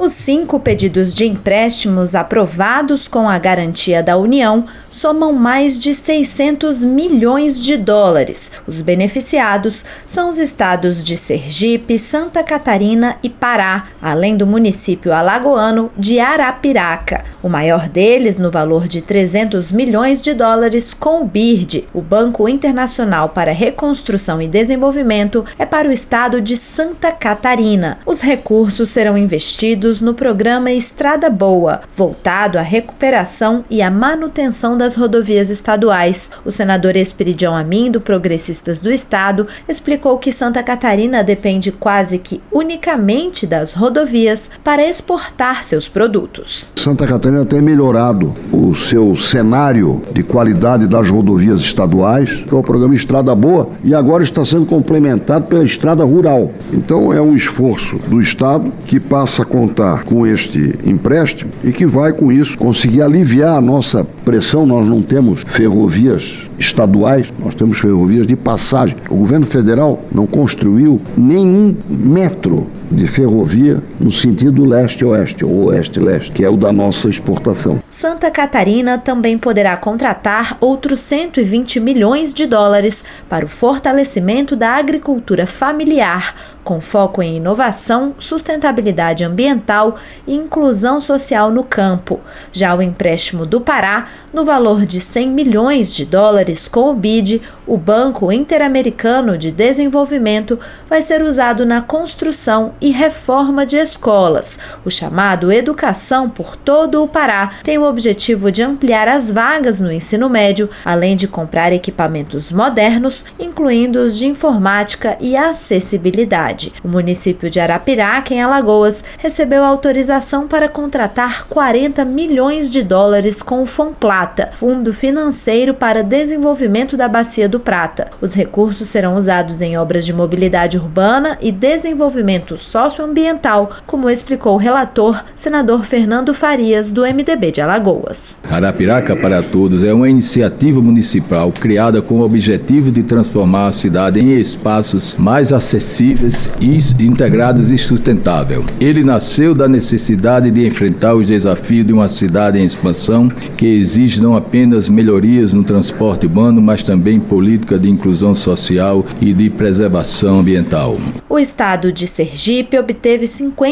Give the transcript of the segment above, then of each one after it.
Os 5 pedidos de empréstimos aprovados com a garantia da União somam mais de 600 milhões de dólares. Os beneficiados são os estados de Sergipe, Santa Catarina e Pará, além do município alagoano de Arapiraca. O maior deles, no valor de 300 milhões de dólares, com o BIRD, o Banco Internacional para Reconstrução e Desenvolvimento, é para o estado de Santa Catarina. Os recursos serão investidos no programa Estrada Boa, voltado à recuperação e à manutenção das rodovias estaduais. O senador Esperidião Amin, do Progressistas do Estado, explicou que Santa Catarina depende quase que unicamente das rodovias para exportar seus produtos. Santa Catarina tem melhorado o seu cenário de qualidade das rodovias estaduais, que é o programa Estrada Boa, e agora está sendo complementado pela Estrada Rural. Então é um esforço do Estado que passa a contar com este empréstimo e que vai, com isso, conseguir aliviar a nossa pressão. Nós não temos ferrovias estaduais, nós temos ferrovias de passagem. O governo federal não construiu nenhum metro de ferrovia no sentido leste-oeste ou oeste-leste, que é o da nossa exportação. Santa Catarina também poderá contratar outros 120 milhões de dólares para o fortalecimento da agricultura familiar, com foco em inovação, sustentabilidade ambiental e inclusão social no campo. Já o empréstimo do Pará, no valor de 100 milhões de dólares com o BID, o Banco Interamericano de Desenvolvimento, vai ser usado na construção e reforma de escolas. O chamado Educação por Todo o Pará tem o objetivo de ampliar as vagas no ensino médio, além de comprar equipamentos modernos, incluindo os de informática e acessibilidade. O município de Arapiraca, em Alagoas, recebeu autorização para contratar 40 milhões de dólares com o FONPLATA, Fundo Financeiro para Desenvolvimento da Bacia do Prata. Os recursos serão usados em obras de mobilidade urbana e desenvolvimento socioambiental, como explicou o relator, senador Fernando Farias, do MDB de Alagoas. Arapiraca para Todos é uma iniciativa municipal criada com o objetivo de transformar a cidade em espaços mais acessíveis e integrados e sustentável. Ele nasceu da necessidade de enfrentar os desafios de uma cidade em expansão que exige não apenas melhorias no transporte urbano, mas também política de inclusão social e de preservação ambiental. O estado de Sergipe obteve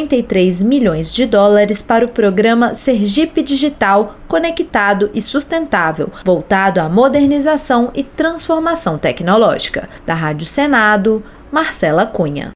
53 milhões de dólares para o programa Sergipe Digital, Conectado e Sustentável, voltado à modernização e transformação tecnológica. Da Rádio Senado, Marcela Cunha.